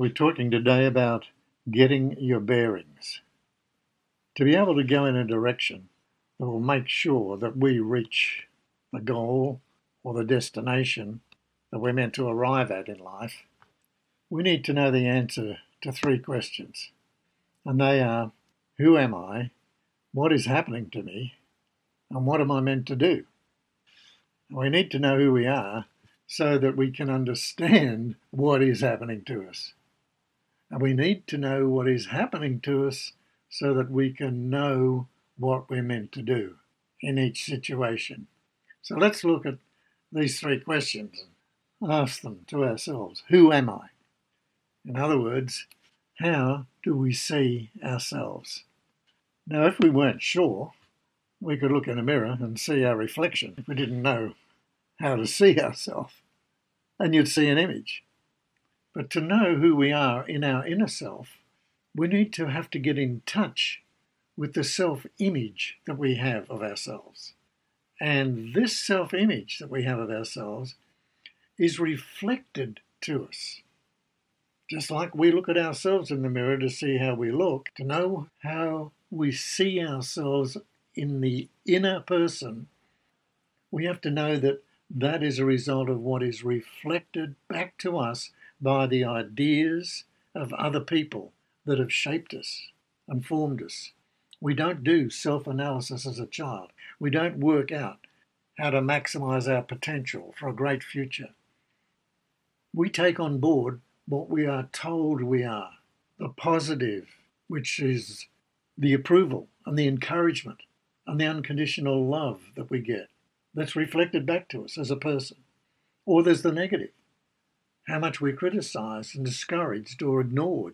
We're talking today about getting your bearings. To be able to go in a direction that will make sure that we reach the goal or the destination that we're meant to arrive at in life, we need to know the answer to three questions. And they are, who am I? What is happening to me? And what am I meant to do? We need to know who we are so that we can understand what is happening to us. And we need to know what is happening to us so that we can know what we're meant to do in each situation. So let's look at these three questions and ask them to ourselves. Who am I? In other words, how do we see ourselves? Now, if we weren't sure, we could look in a mirror and see our reflection if we didn't know how to see ourselves, and you'd see an image. But to know who we are in our inner self, we need to have to get in touch with the self-image that we have of ourselves. And this self-image that we have of ourselves is reflected to us. Just like we look at ourselves in the mirror to see how we look, to know how we see ourselves in the inner person, we have to know that that is a result of what is reflected back to us by the ideas of other people that have shaped us and formed us. We don't do self-analysis as a child. We don't work out how to maximize our potential for a great future. We take on board what we are told we are, the positive, which is the approval and the encouragement and the unconditional love that we get. That's reflected back to us as a person. Or there's the negative, how much we're criticised and discouraged or ignored.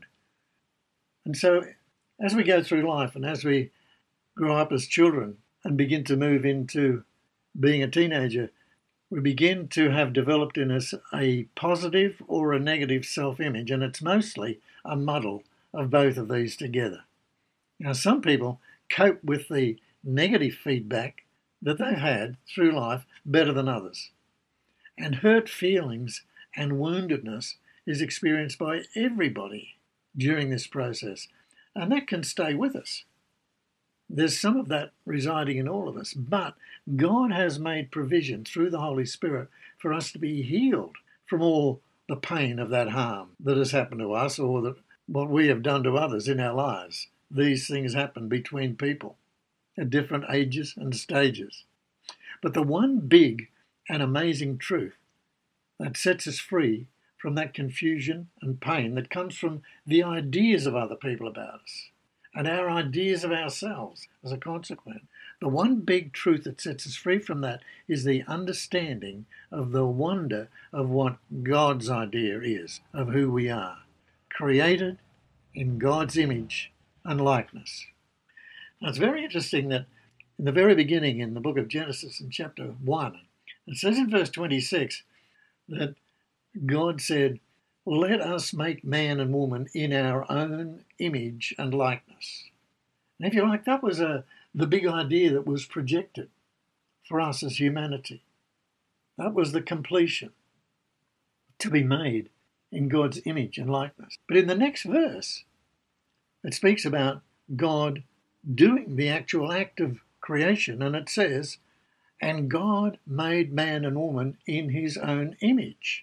And so as we go through life and as we grow up as children and begin to move into being a teenager, we begin to have developed in us a positive or a negative self-image, and it's mostly a muddle of both of these together. Now, some people cope with the negative feedback that they've had through life better than others. And hurt feelings and woundedness is experienced by everybody during this process. And that can stay with us. There's some of that residing in all of us. But God has made provision through the Holy Spirit for us to be healed from all the pain of that harm that has happened to us or what we have done to others in our lives. These things happen between people at different ages and stages. But the one big and amazing truth that sets us free from that confusion and pain that comes from the ideas of other people about us and our ideas of ourselves as a consequence. The one big truth that sets us free from that is the understanding of the wonder of what God's idea is of who we are, created in God's image and likeness. Now, it's very interesting that in the very beginning in the book of Genesis in chapter 1, it says in verse 26 that God said, "Let us make man and woman in our own image and likeness." And if you like, that was the big idea that was projected for us as humanity. That was the completion, to be made in God's image and likeness. But in the next verse, it speaks about God doing the actual act of creation, and it says, "And God made man and woman in his own image."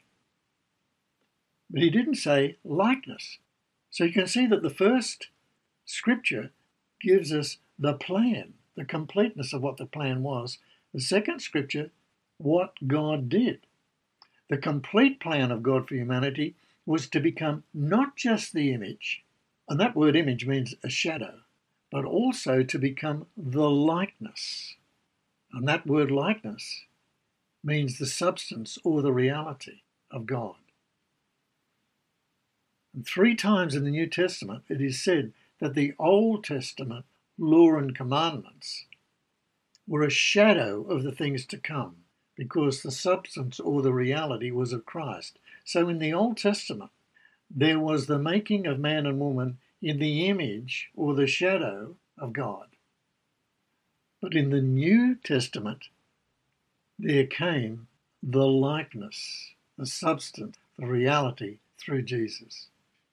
But he didn't say likeness. So you can see that the first scripture gives us the plan, the completeness of what the plan was. The second scripture, what God did. The complete plan of God for humanity was to become not just the image, and that word image means a shadow, but also to become the likeness. And that word likeness means the substance or the reality of God. And 3 times in the New Testament it is said that the Old Testament law and commandments were a shadow of the things to come because the substance or the reality was of Christ. So in the Old Testament there was the making of man and woman in the image or the shadow of God. But in the New Testament there came the likeness, the substance, the reality through Jesus.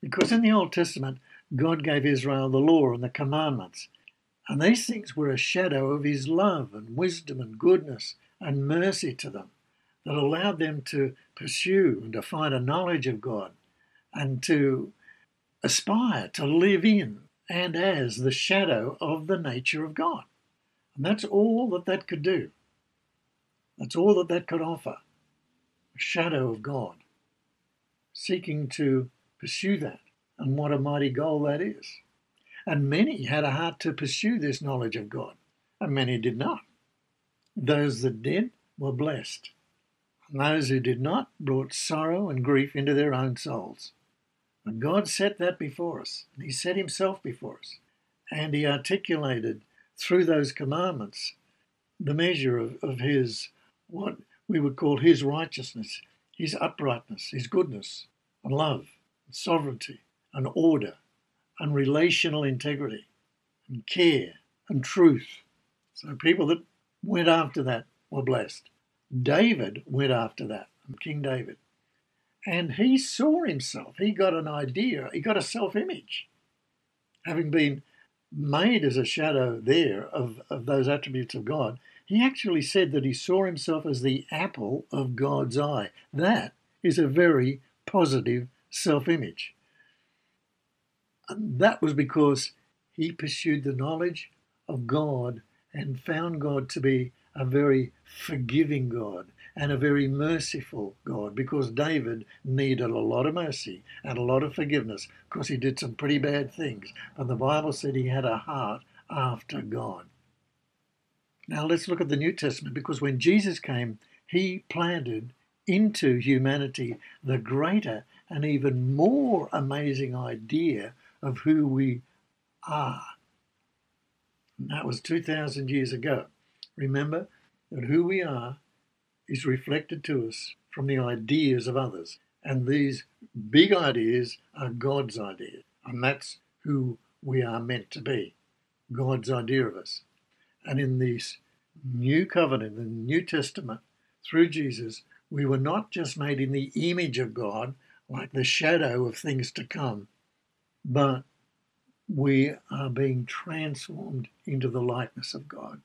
Because in the Old Testament, God gave Israel the law and the commandments. And these things were a shadow of his love and wisdom and goodness and mercy to them that allowed them to pursue and to find a knowledge of God and to aspire to live in and as the shadow of the nature of God. And that's all that could do. That's all that could offer. A shadow of God. Seeking to pursue that. And what a mighty goal that is. And many had a heart to pursue this knowledge of God, and many did not. Those that did were blessed, and those who did not brought sorrow and grief into their own souls. But God set that before us, and he set himself before us, and he articulated through those commandments the measure of his, what we would call his righteousness, his uprightness, his goodness, and love, and sovereignty, and order, and relational integrity, and care, and truth. So people that went after that were blessed. David went after that, King David. And he saw himself. He got an idea. He got a self-image. Having been made as a shadow there of those attributes of God, he actually said that he saw himself as the apple of God's eye. That is a very positive self-image. And that was because he pursued the knowledge of God and found God to be a very forgiving God and a very merciful God, because David needed a lot of mercy and a lot of forgiveness because he did some pretty bad things. But the Bible said he had a heart after God. Now let's look at the New Testament, because when Jesus came, he planted into humanity the greater and even more amazing idea of who we are. And that was 2,000 years ago. Remember that who we are is reflected to us from the ideas of others. And these big ideas are God's ideas. And that's who we are meant to be, God's idea of us. And in this new covenant, in the New Testament, through Jesus, we were not just made in the image of God, like the shadow of things to come, but we are being transformed into the likeness of God.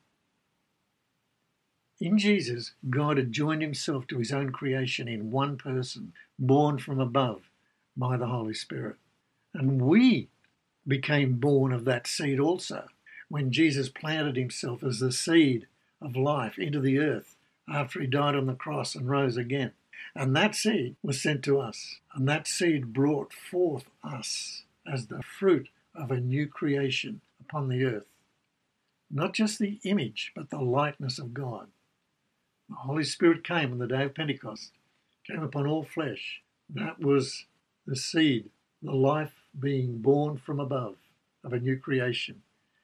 In Jesus, God had joined himself to his own creation in one person, born from above by the Holy Spirit. And we became born of that seed also, when Jesus planted himself as the seed of life into the earth after he died on the cross and rose again. And that seed was sent to us, and that seed brought forth us as the fruit of a new creation upon the earth. Not just the image, but the likeness of God. The Holy Spirit came on the day of Pentecost, came upon all flesh. That was the seed, the life being born from above of a new creation.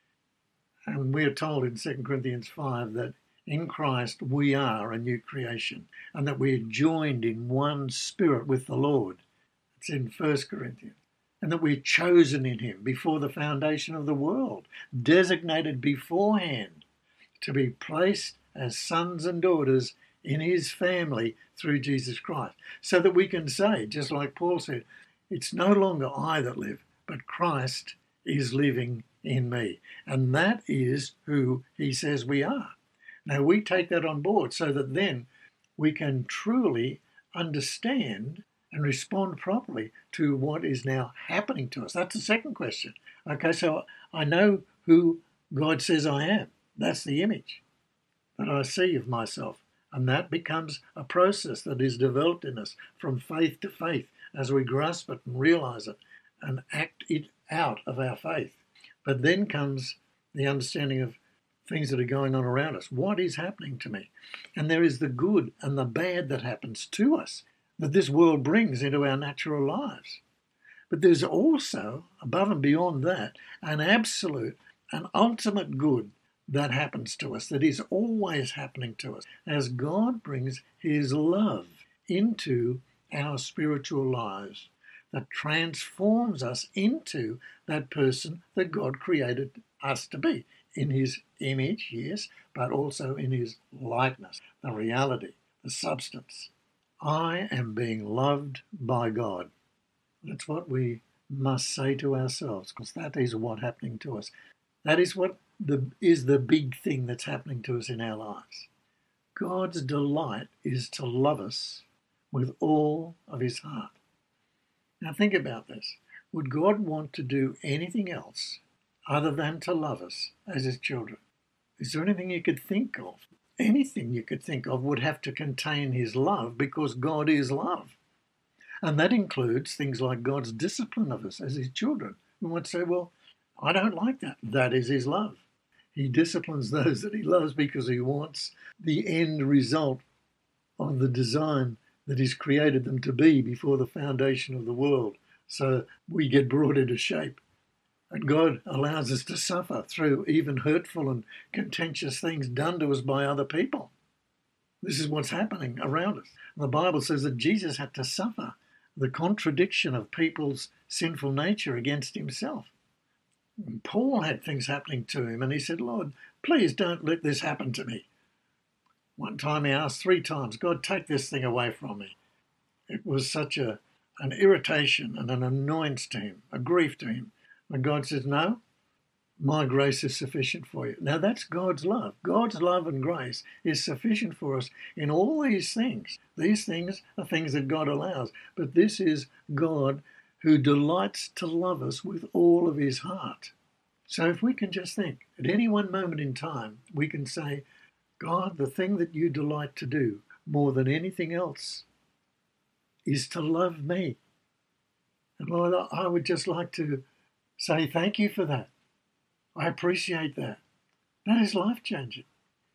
And we are told in 2 Corinthians 5 that in Christ we are a new creation, and that we are joined in one spirit with the Lord. It's in 1 Corinthians. And that we're chosen in him before the foundation of the world, designated beforehand to be placed as sons and daughters in his family through Jesus Christ. So that we can say, just like Paul said, it's no longer I that live, but Christ is living in me. And that is who he says we are. Now we take that on board so that then we can truly understand and respond properly to what is now happening to us. That's the second question. Okay, so I know who God says I am. That's the image that I see of myself. And that becomes a process that is developed in us from faith to faith as we grasp it and realize it and act it out of our faith. But then comes the understanding of things that are going on around us. What is happening to me? And there is the good and the bad that happens to us, that this world brings into our natural lives. But there's also, above and beyond that, an absolute, an ultimate good that happens to us, that is always happening to us, as God brings his love into our spiritual lives, that transforms us into that person that God created us to be, in his image, yes, but also in his likeness, the reality, the substance. I am being loved by God. That's what we must say to ourselves, because that is what's happening to us. That is what is the big thing that's happening to us in our lives. God's delight is to love us with all of his heart. Now think about this. Would God want to do anything else other than to love us as his children? Is there anything you could think of? Anything you could think of would have to contain his love, because God is love. And that includes things like God's discipline of us as his children. We might say, well, I don't like that. That is his love. He disciplines those that he loves because he wants the end result of the design that he's created them to be before the foundation of the world. So we get brought into shape. And God allows us to suffer through even hurtful and contentious things done to us by other people. This is what's happening around us. And the Bible says that Jesus had to suffer the contradiction of people's sinful nature against himself. And Paul had things happening to him, and he said, Lord, please don't let this happen to me. One time he asked 3 times, God, take this thing away from me. It was such an irritation and an annoyance to him, a grief to him. And God says, no, my grace is sufficient for you. Now that's God's love. God's love and grace is sufficient for us in all these things. These things are things that God allows. But this is God who delights to love us with all of his heart. So if we can just think, at any one moment in time, we can say, God, the thing that you delight to do more than anything else is to love me. And Lord, I would just like to say thank you for that. I appreciate that. That is life-changing.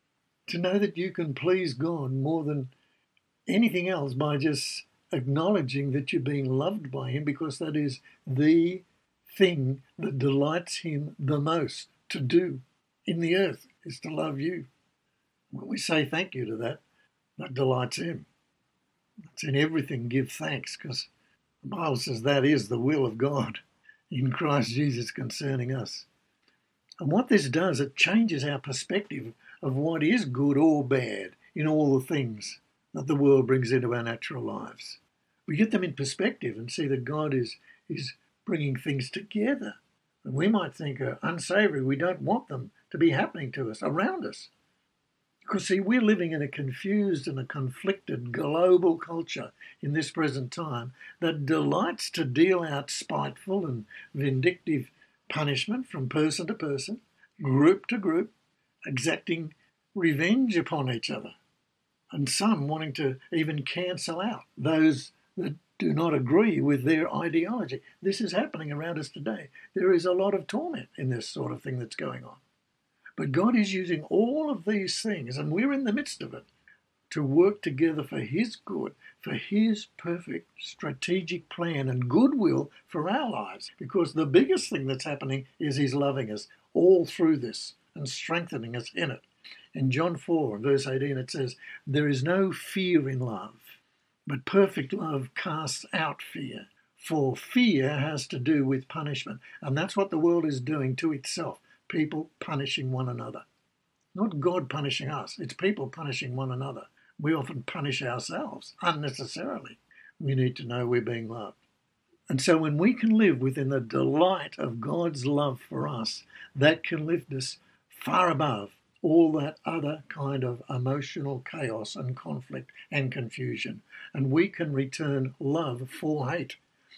To know that you can please God more than anything else by just acknowledging that you're being loved by him, because that is the thing that delights him the most to do in the earth, is to love you. When we say thank you to that, that delights him. It's in everything give thanks, because the Bible says that is the will of God in Christ Jesus concerning us. And what this does, it changes our perspective of what is good or bad in all the things that the world brings into our natural lives. We get them in perspective and see that God is bringing things together. And we might think are unsavory. We don't want them to be happening to us, around us. Because, see, we're living in a confused and a conflicted global culture in this present time that delights to deal out spiteful and vindictive punishment from person to person, group to group, exacting revenge upon each other. And some wanting to even cancel out those that do not agree with their ideology. This is happening around us today. There is a lot of torment in this sort of thing that's going on. But God is using all of these things, and we're in the midst of it, to work together for his good, for his perfect strategic plan and goodwill for our lives. Because the biggest thing that's happening is he's loving us all through this and strengthening us in it. In John 4, verse 18, it says, there is no fear in love, but perfect love casts out fear. For fear has to do with punishment. And that's what the world is doing to itself. People punishing one another. Not God punishing us. It's people punishing one another. We often punish ourselves unnecessarily. We need to know we're being loved. And so when we can live within the delight of God's love for us, that can lift us far above all that other kind of emotional chaos and conflict and confusion. And we can return love for hate.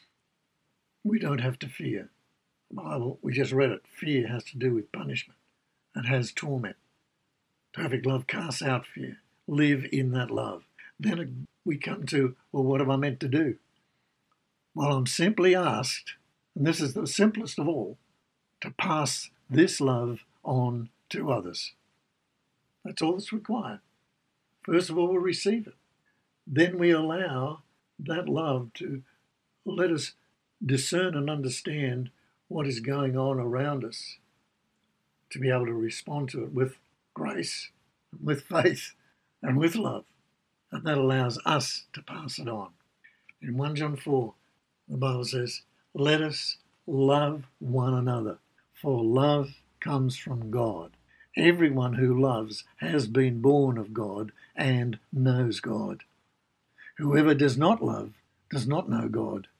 We don't have to fear. The Bible, we just read it. Fear has to do with punishment and has torment. Perfect love casts out fear. Live in that love. Then we come to, well, what am I meant to do? Well, I'm simply asked, and this is the simplest of all, to pass this love on to others. That's all that's required. First of all, we receive it. Then we allow that love to let us discern and understand what is going on around us, to be able to respond to it with grace, with faith, and with love. And that allows us to pass it on. In 1 John 4, the Bible says, let us love one another, for love comes from God. Everyone who loves has been born of God and knows God. Whoever does not love does not know God,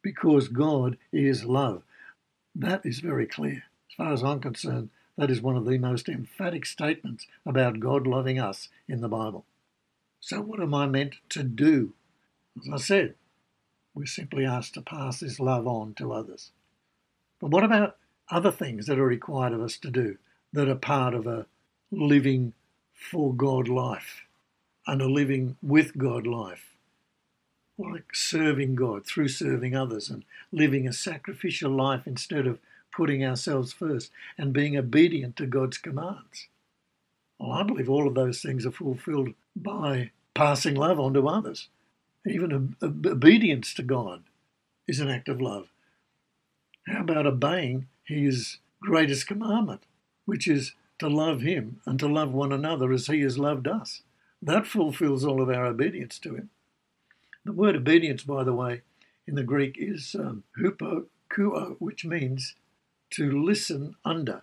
because God is love. That is very clear. As far as I'm concerned, that is one of the most emphatic statements about God loving us in the Bible. So what am I meant to do? As I said, we're simply asked to pass this love on to others. But what about other things that are required of us to do that are part of a living for God life and a living with God life? Like serving God through serving others and living a sacrificial life instead of putting ourselves first and being obedient to God's commands. Well, I believe all of those things are fulfilled by passing love on to others. Even obedience to God is an act of love. How about obeying His greatest commandment, which is to love Him and to love one another as He has loved us? That fulfills all of our obedience to Him. The word obedience, by the way, in the Greek is hupokuo, which means to listen under,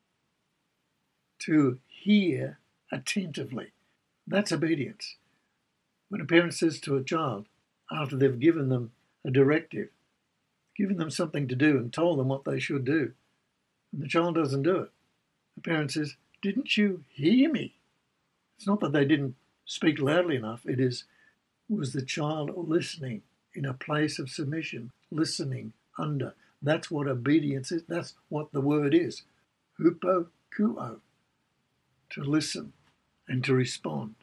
to hear attentively. That's obedience. When a parent says to a child, after they've given them a directive, given them something to do and told them what they should do, and the child doesn't do it, the parent says, "Didn't you hear me?" It's not that they didn't speak loudly enough. It is, was the child listening in a place of submission, listening under? That's what obedience is. That's what the word is. Hupokuo, to listen and to respond.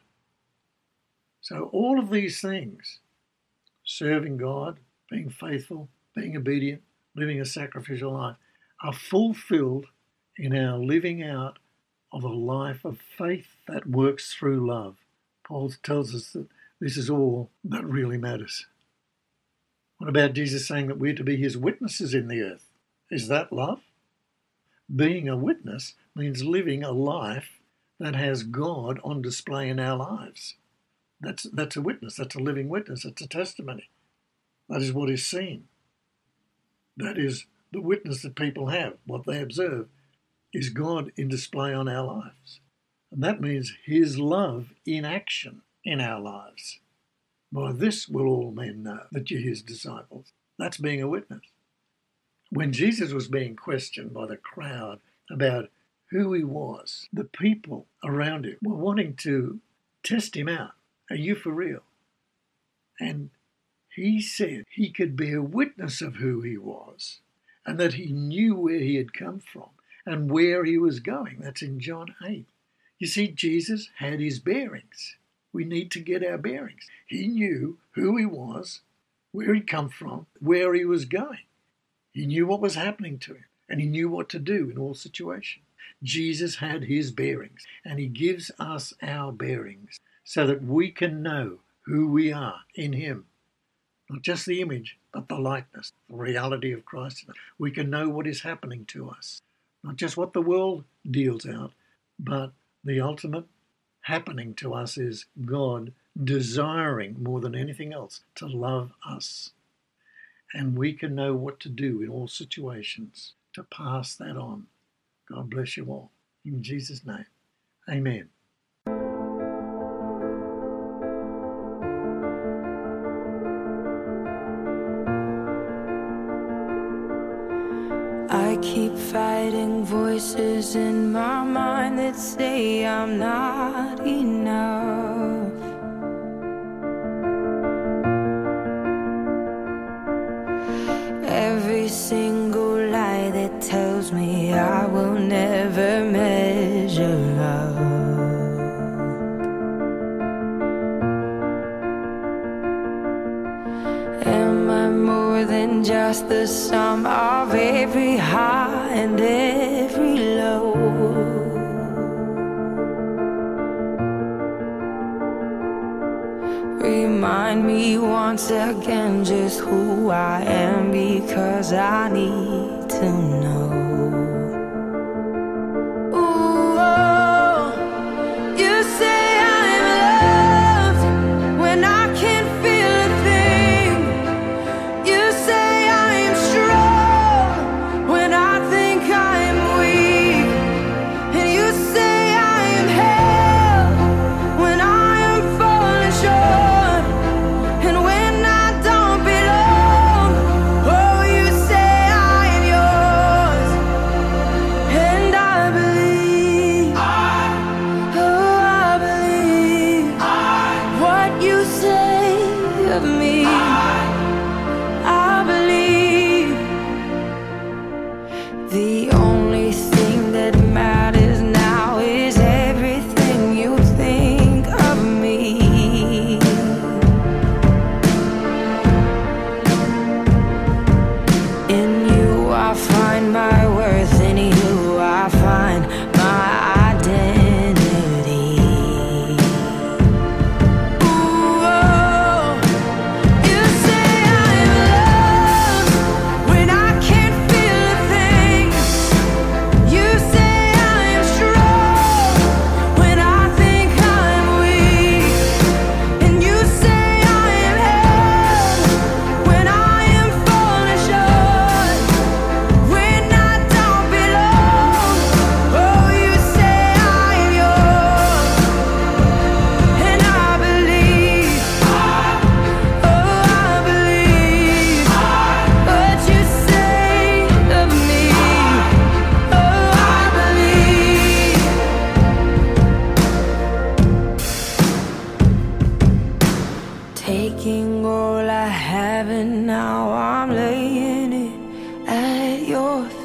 So all of these things, serving God, being faithful, being obedient, living a sacrificial life, are fulfilled in our living out of a life of faith that works through love. Paul tells us that this is all that really matters. What about Jesus saying that we're to be His witnesses in the earth? Is that love? Being a witness means living a life that has God on display in our lives. That's a witness. That's a living witness. It's a testimony. That is what is seen. That is the witness that people have. What they observe is God in display on our lives. And that means His love in action in our lives. By this will all men know that you're His disciples. That's being a witness. When Jesus was being questioned by the crowd about who He was, the people around Him were wanting to test Him out. Are you for real? And He said He could bear witness of who He was and that He knew where He had come from and where He was going. That's in John 8. You see, Jesus had His bearings. We need to get our bearings. He knew who He was, where He'd come from, where He was going. He knew what was happening to Him, and He knew what to do in all situations. Jesus had His bearings, and He gives us our bearings so that we can know who we are in Him. Not just the image, but the likeness, the reality of Christ. We can know what is happening to us. Not just what the world deals out, but the ultimate happening to us is God desiring more than anything else to love us. And we can know what to do in all situations to pass that on. God bless you all. In Jesus' name, amen. I keep fighting voices in my mind that say I'm not enough. Every single lie that tells me I will never measure up. Am I more than just the sum of every high and every low? Remind me once again just who I am, because I need to know. Ooh, oh, you say I'm loved when I can't feel a thing. You say I'm strong when I think I'm weak. And you say I'm held when I am falling short. And when I don't belong, oh,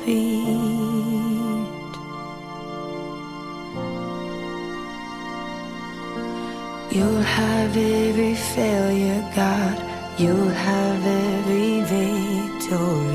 feet. You'll have every failure, God. You'll have every victory.